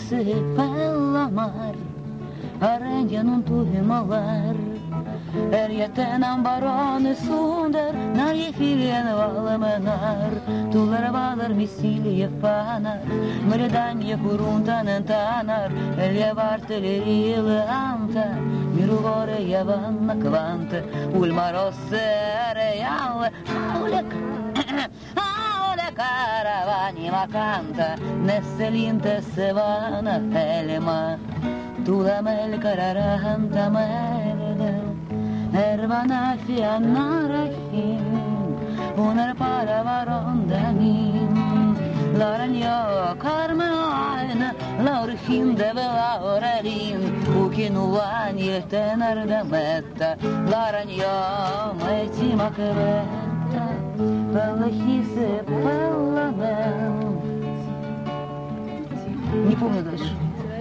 pellamar, arenja non tuve malar. Erjetenem barane sunder, när je filjen valmenar. Tuller valar misilje fanar, mredanje kuruntanen tanar. Elje vartelerille anta, miruvore javanna kvante. Ulmar ossere jalle, aule caravani macanta. Nesselinte sevana helma, tu la mel cararanta merda. Ervana fiannarahim, unar para varondanim. Laranjo karmeaina, laurhim deve laurelin, ukinuvanje tenarda metta. Laranjo meći makevetta, pelahise pellamel. Не помню дальше.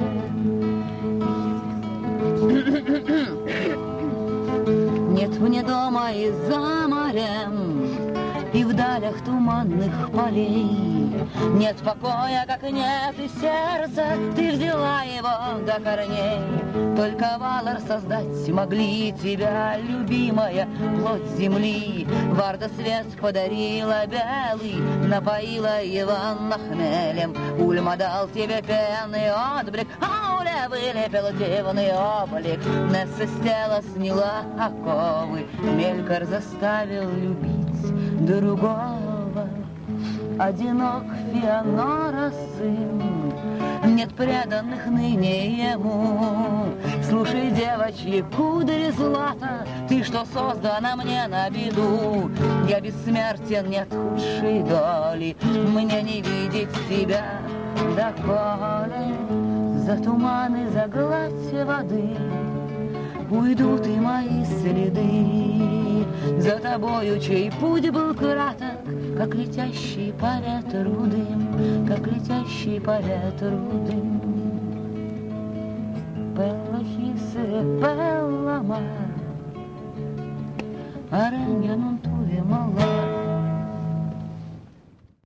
Нет мне дома и за морем, и в далях туманных полей. Нет покоя, как нет и сердца, ты взяла его до корней. Только Валар создать могли тебя, любимая, плоть земли. Варда свет подарила белый, напоила его хмелем. Ульма дал тебе пенный отблик, Ауля вылепил дивный облик. Несса с тела сняла оковы, Мелькар заставил любить другого. Одинок Феонора сын, нет преданных ныне ему. Слушай, девочьи кудри злата, ты, что создана мне на беду. Я бессмертен, нет худшей доли, мне не видеть тебя доколе. За туманы, за гладь воды уйдут и мои следы. За тобою, чей путь был краток, как летящий по ветру дым, как летящий по ветру дым. Pelahise pellamar, arenja non tuve malar.